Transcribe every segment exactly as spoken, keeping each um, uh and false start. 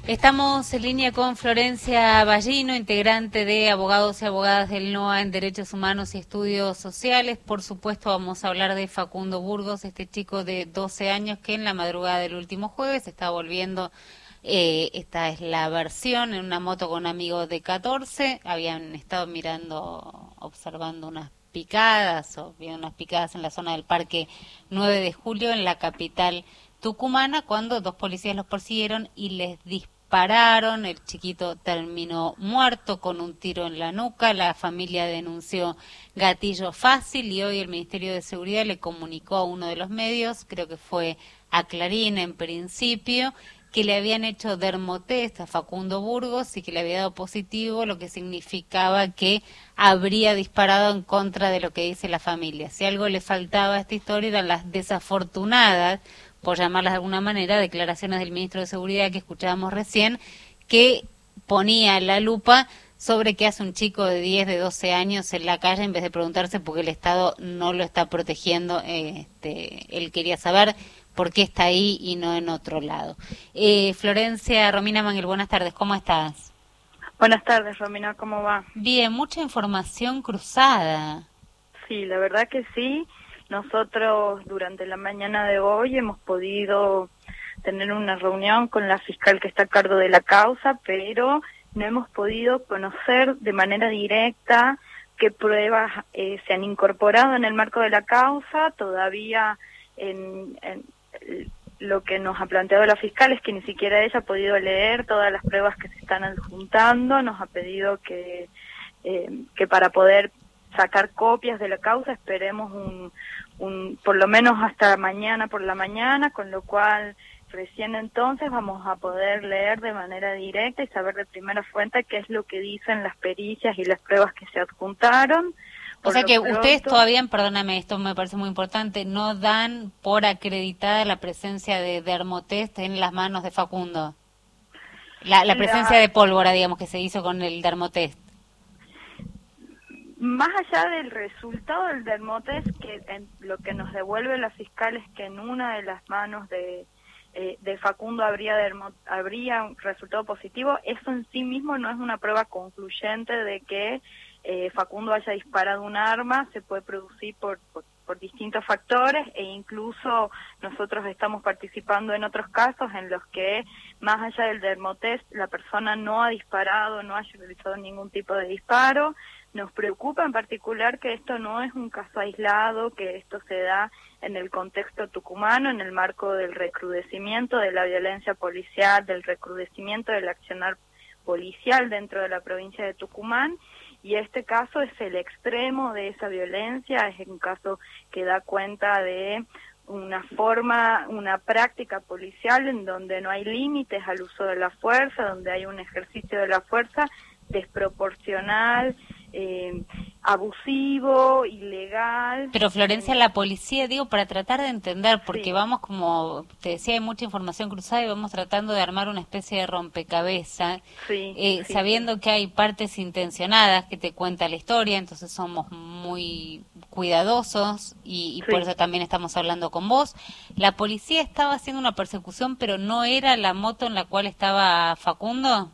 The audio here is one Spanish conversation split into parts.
Estamos en línea con Florencia Ballino, integrante de Abogados y Abogadas del NOA en Derechos Humanos y Estudios Sociales. Por supuesto, vamos a hablar de Facundo Burgos, este chico de doce años que en la madrugada del último jueves está volviendo, eh, esta es la versión, en una moto con un amigo de catorce. Habían estado mirando, observando unas picadas, o bien unas picadas en la zona del Parque nueve de julio, en la capital tucumana, cuando dos policías los persiguieron y les dispararon. El chiquito terminó muerto con un tiro en la nuca. La familia denunció gatillo fácil y hoy el Ministerio de Seguridad le comunicó a uno de los medios, creo que fue a Clarín en principio, que le habían hecho dermotest a Facundo Burgos y que le había dado positivo, lo que significaba que habría disparado en contra de lo que dice la familia. Si algo le faltaba a esta historia eran las desafortunadas, por llamarlas de alguna manera, declaraciones del ministro de Seguridad que escuchábamos recién, que ponía la lupa sobre qué hace un chico de diez, de doce años en la calle, en vez de preguntarse por qué el Estado no lo está protegiendo. Eh, este, él quería saber por qué está ahí y no en otro lado. Eh, Florencia Romina Mangel, buenas tardes, ¿cómo estás? Buenas tardes, Romina, ¿cómo va? Bien, mucha información cruzada. Sí, la verdad que sí. Nosotros durante la mañana de hoy hemos podido tener una reunión con la fiscal que está a cargo de la causa, pero no hemos podido conocer de manera directa qué pruebas eh, se han incorporado en el marco de la causa. Todavía en, en lo que nos ha planteado la fiscal es que ni siquiera ella ha podido leer todas las pruebas que se están adjuntando. Nos ha pedido que, eh, que para poder sacar copias de la causa esperemos un, un por lo menos hasta mañana por la mañana, con lo cual recién entonces vamos a poder leer de manera directa y saber de primera fuente qué es lo que dicen las pericias y las pruebas que se adjuntaron. O sea que ustedes todavía, perdóname, esto me parece muy importante, no dan por acreditada la presencia de dermotest en las manos de Facundo. La, la presencia la, de pólvora, digamos, que se hizo con el dermotest. Más allá del resultado del dermotest, que en, lo que nos devuelve la fiscal es que en una de las manos de, eh, de Facundo habría, dermo, habría un resultado positivo, eso en sí mismo no es una prueba concluyente de que eh, Facundo haya disparado un arma. Se puede producir por, por, por distintos factores, e incluso nosotros estamos participando en otros casos en los que, más allá del dermotest, la persona no ha disparado, no haya realizado ningún tipo de disparo. Nos preocupa en particular que esto no es un caso aislado, que esto se da en el contexto tucumano, en el marco del recrudecimiento de la violencia policial, del recrudecimiento del accionar policial dentro de la provincia de Tucumán, y este caso es el extremo de esa violencia. Es un caso que da cuenta de una forma, una práctica policial en donde no hay límites al uso de la fuerza, donde hay un ejercicio de la fuerza desproporcional, eh, abusivo, ilegal. Pero Florencia, la policía, digo, para tratar de entender, porque Sí. vamos, como te decía, hay mucha información cruzada y vamos tratando de armar una especie de rompecabezas, Sí, eh, sí, sabiendo sí. que hay partes intencionadas que te cuenta la historia, entonces somos muy cuidadosos y, y Sí. por eso también estamos hablando con vos. La policía estaba haciendo una persecución, pero no era la moto en la cual estaba Facundo.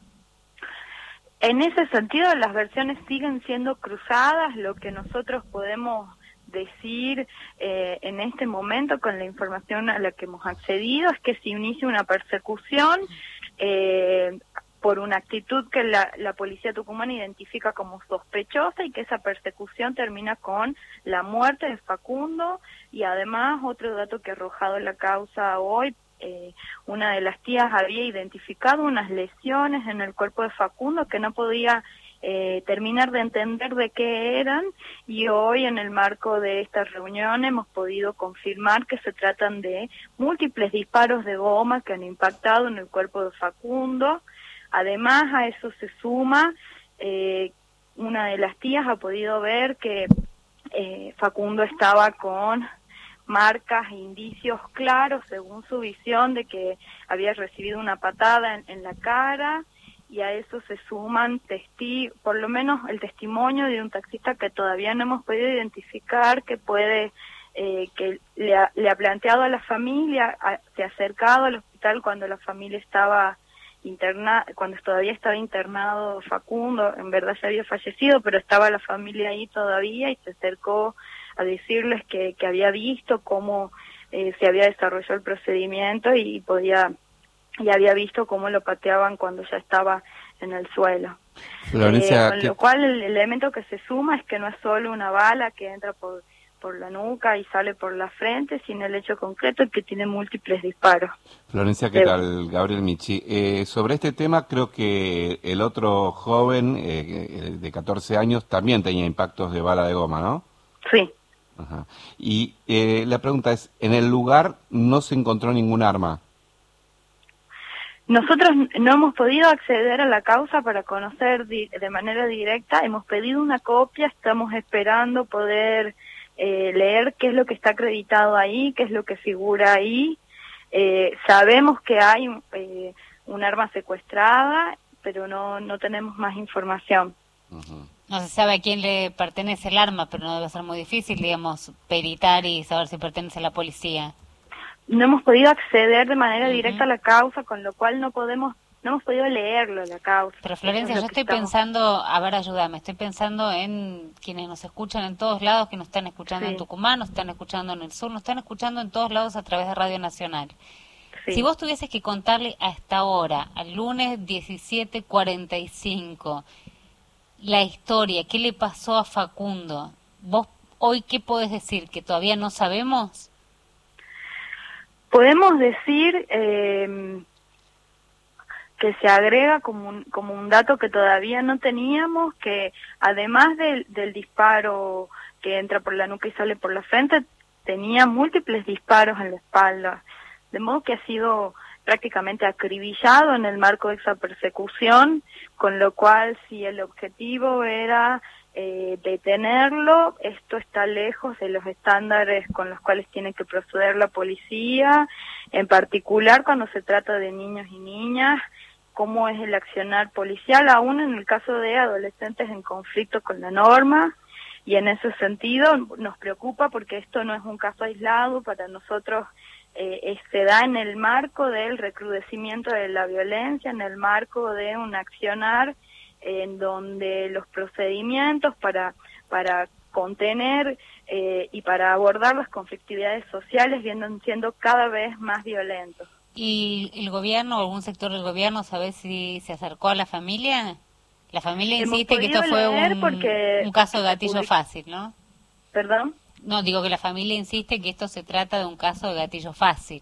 En ese sentido, las versiones siguen siendo cruzadas. Lo que nosotros podemos decir eh, en este momento, con la información a la que hemos accedido, es que se inicia una persecución eh, por una actitud que la, la policía tucumana identifica como sospechosa, y que esa persecución termina con la muerte de Facundo. Y además, otro dato que ha arrojado la causa hoy, Eh, una de las tías había identificado unas lesiones en el cuerpo de Facundo que no podía eh, terminar de entender de qué eran, y hoy en el marco de esta reunión hemos podido confirmar que se tratan de múltiples disparos de goma que han impactado en el cuerpo de Facundo. Además, a eso se suma, eh, una de las tías ha podido ver que eh, Facundo estaba con marcas e indicios claros, según su visión, de que había recibido una patada en, en la cara, y a eso se suman testigos, por lo menos el testimonio de un taxista que todavía no hemos podido identificar, que puede, eh, que le ha, le ha planteado a la familia, a, se ha acercado al hospital cuando la familia estaba interna cuando todavía estaba internado Facundo, en verdad ya había fallecido, pero estaba la familia ahí todavía y se acercó a decirles que, que había visto cómo eh, se había desarrollado el procedimiento y podía y había visto cómo lo pateaban cuando ya estaba en el suelo. Florencia, eh, con ¿qué... lo cual el elemento que se suma es que no es solo una bala que entra por por la nuca y sale por la frente, sino el hecho concreto es que tiene múltiples disparos. Florencia, ¿qué tal? Gabriel Michi. Eh, sobre este tema creo que el otro joven eh, de catorce años también tenía impactos de bala de goma, ¿no? Sí. Ajá. Y eh, la pregunta es, ¿en el lugar no se encontró ningún arma? Nosotros no hemos podido acceder a la causa para conocer di de manera directa, hemos pedido una copia, estamos esperando poder eh, leer qué es lo que está acreditado ahí, qué es lo que figura ahí. Eh, sabemos que hay eh, un arma secuestrada, pero no, no tenemos más información. Uh-huh. No se sabe a quién le pertenece el arma, pero no debe ser muy difícil, digamos, peritar y saber si pertenece a la policía. No hemos podido acceder de manera Uh-huh. directa a la causa, con lo cual no podemos, no hemos podido leerlo la causa. Pero Florencia, es yo estoy estamos... pensando, a ver, ayúdame, estoy pensando en quienes nos escuchan en todos lados, que nos están escuchando sí. en Tucumán, nos están escuchando en el sur, nos están escuchando en todos lados a través de Radio Nacional. Sí. Si vos tuvieses que contarle a esta hora, al lunes diecisiete cuarenta y cinco, la historia, qué le pasó a Facundo, ¿vos hoy qué podés decir? ¿Que todavía no sabemos? Podemos decir eh, que se agrega como un, como un dato que todavía no teníamos, que además del, del disparo que entra por la nuca y sale por la frente, tenía múltiples disparos en la espalda, de modo que ha sido prácticamente acribillado en el marco de esa persecución, con lo cual si el objetivo era eh, detenerlo, esto está lejos de los estándares con los cuales tiene que proceder la policía, en particular cuando se trata de niños y niñas, cómo es el accionar policial, aún en el caso de adolescentes en conflicto con la norma, y en ese sentido nos preocupa porque esto no es un caso aislado, para nosotros eh, se da en el marco del recrudecimiento de la violencia, en el marco de un accionar en donde los procedimientos para para contener eh, y para abordar las conflictividades sociales vienen siendo cada vez más violentos. ¿Y el gobierno o algún sector del gobierno sabe si se acercó a la familia? La familia insiste que esto fue un, porque, un caso de gatillo porque, fácil, ¿no? ¿Perdón? No, digo que la familia insiste que esto se trata de un caso de gatillo fácil.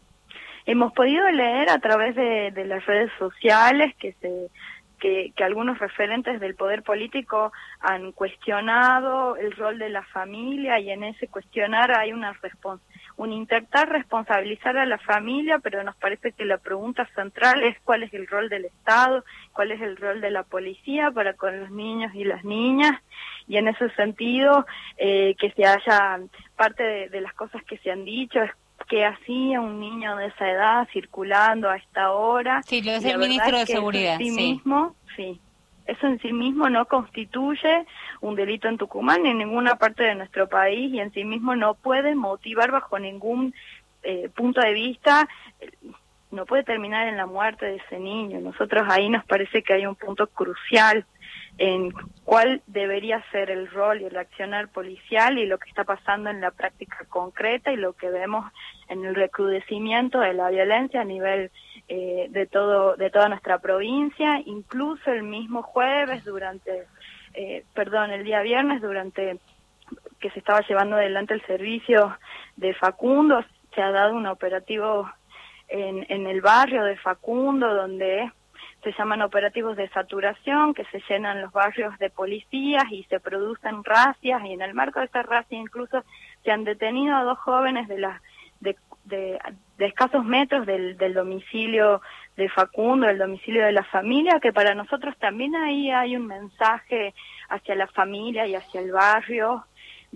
Hemos podido leer a través de, de las redes sociales que se que, que algunos referentes del poder político han cuestionado el rol de la familia, y en ese cuestionar hay una respons un intentar responsabilizar a la familia, pero nos parece que la pregunta central es cuál es el rol del Estado, cuál es el rol de la policía para con los niños y las niñas, y en ese sentido eh, que se haya, parte de, de las cosas que se han dicho es qué hacía un niño de esa edad circulando a esta hora. Sí, lo decía el ministro de Seguridad. Eso en sí, sí. mismo, sí. Eso en sí mismo no constituye un delito en Tucumán ni en ninguna parte de nuestro país, y en sí mismo no puede motivar bajo ningún eh, punto de vista, eh, no puede terminar en la muerte de ese niño. Nosotros ahí nos parece que hay un punto crucial en cuál debería ser el rol y el accionar policial y lo que está pasando en la práctica concreta y lo que vemos en el recrudecimiento de la violencia a nivel eh, de todo de toda nuestra provincia. Incluso el mismo jueves durante eh, perdón el día viernes durante que se estaba llevando adelante el servicio de Facundo, se ha dado un operativo en, en el barrio de Facundo donde se llaman operativos de saturación, que se llenan los barrios de policías y se producen racias, y en el marco de esa racia incluso se han detenido a dos jóvenes de las de, de, de escasos metros del, del domicilio de Facundo, el domicilio de la familia, que para nosotros también ahí hay un mensaje hacia la familia y hacia el barrio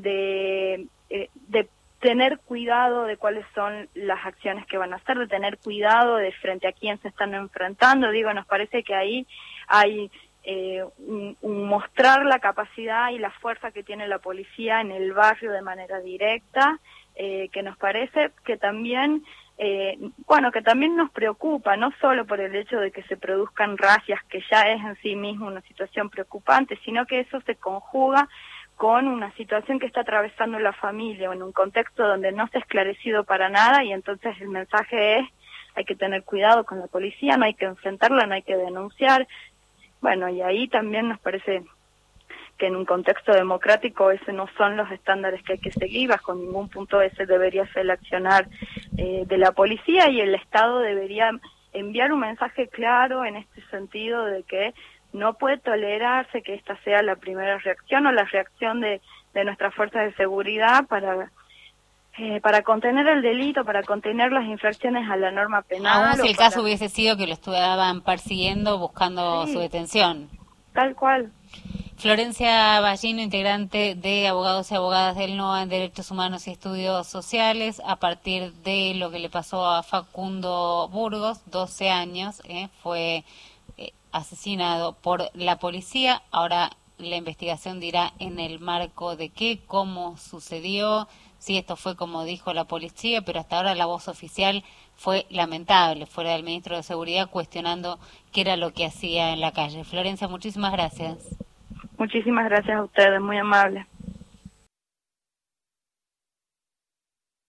de, eh, de tener cuidado de cuáles son las acciones que van a hacer, de tener cuidado de frente a quién se están enfrentando. Digo, nos parece que ahí hay eh, un, un mostrar la capacidad y la fuerza que tiene la policía en el barrio de manera directa, eh, que nos parece que también eh, bueno, que también nos preocupa, no solo por el hecho de que se produzcan racias, que ya es en sí mismo una situación preocupante, sino que eso se conjuga con una situación que está atravesando la familia, en un contexto donde no se ha esclarecido para nada, y entonces el mensaje es, hay que tener cuidado con la policía, no hay que enfrentarla, no hay que denunciar. Bueno, y ahí también nos parece que en un contexto democrático ese no son los estándares que hay que seguir, bajo ningún punto ese debería ser el accionar eh, de la policía, y el Estado debería enviar un mensaje claro en este sentido de que no puede tolerarse que esta sea la primera reacción o la reacción de, de nuestras fuerzas de seguridad para eh, para contener el delito, para contener las infracciones a la norma penal. Aún si el para... caso hubiese sido que lo estuvieran persiguiendo, buscando sí, su detención. Tal cual. Florencia Ballino, integrante de Abogados y Abogadas del N O A en Derechos Humanos y Estudios Sociales, a partir de lo que le pasó a Facundo Burgos, doce años, eh, fue eh, asesinado por la policía. Ahora la investigación dirá en el marco de qué, cómo sucedió, si esto fue como dijo la policía, pero hasta ahora la voz oficial fue lamentable, fuera del ministro de Seguridad, cuestionando qué era lo que hacía en la calle. Florencia, muchísimas gracias. Muchísimas gracias a ustedes, muy amables.